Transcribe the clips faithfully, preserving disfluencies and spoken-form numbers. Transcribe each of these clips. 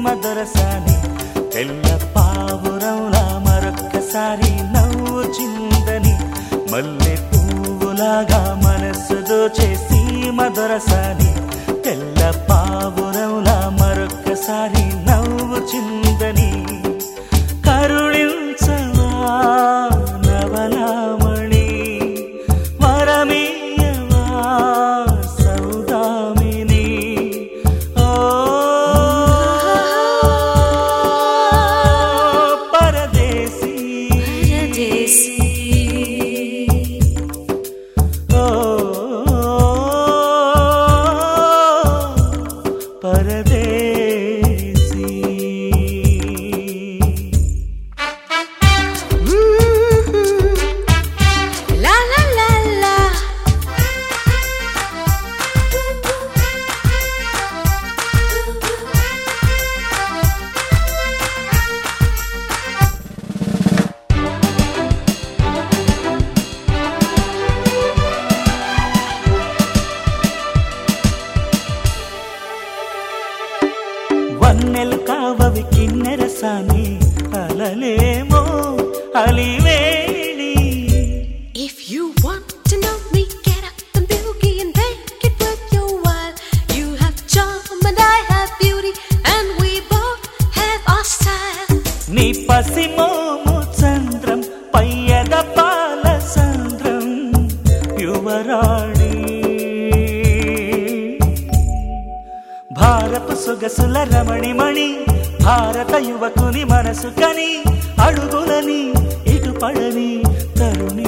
మదరసాని తెల్ల పావురంలా మరొక్కసారి నవ్వు చిందని మల్లె పువ్వులాగా మనసు దోచేసి మదరసాని తెల్ల పావురంలా మరొక్కసారి నవ్వు చిందని కరుణించవా నవలామణి వరమీయవా సౌదామిని ఓ పరదేశీ ఓ పరదేశీ వన్నెలు కావవి Kinnerasani అలలేమో అలివేణి If you want to know me, get up and boogie and make it worth your while. You have charm and I have beauty, and we both have our style. నీ పసిమోము చంద్రం పయ్యద పాల సంద్రం యువరాణి భారత సొగసుల రమణిమణి భారత యువకుని మనసు కని అడుగులని ఇటుపడని తరుణి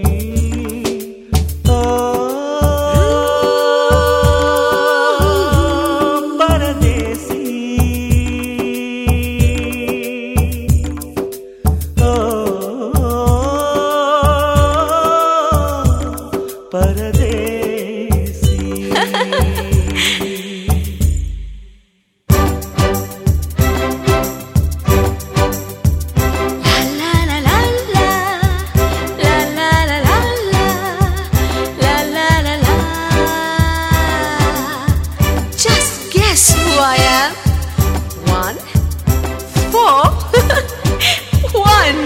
ఓ పరదేశీ ఓ పరదేశీ Who I am? One, four, one.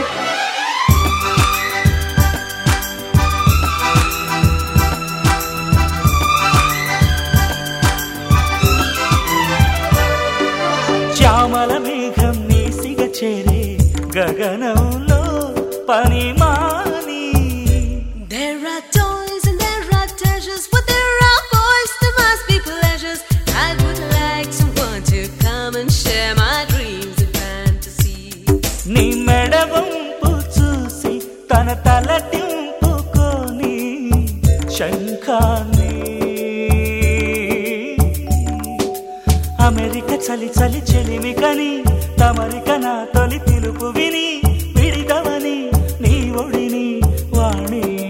Shyamala మేఘం నీసిగ చేరే గగనంలో పనిమాని There are toys and there are treasures, but there are boys, there must be pleasures. I would like someone to come and share my dreams and fantasies. నీ మెడవంపు చూసి తన తల తింపుకొని శంఖాన్ని అమెరిక చలి చలి చెలిమి కని తమరిక నా తొలి పిలుపు విని విడిగవని నీ ఒడిని వాణి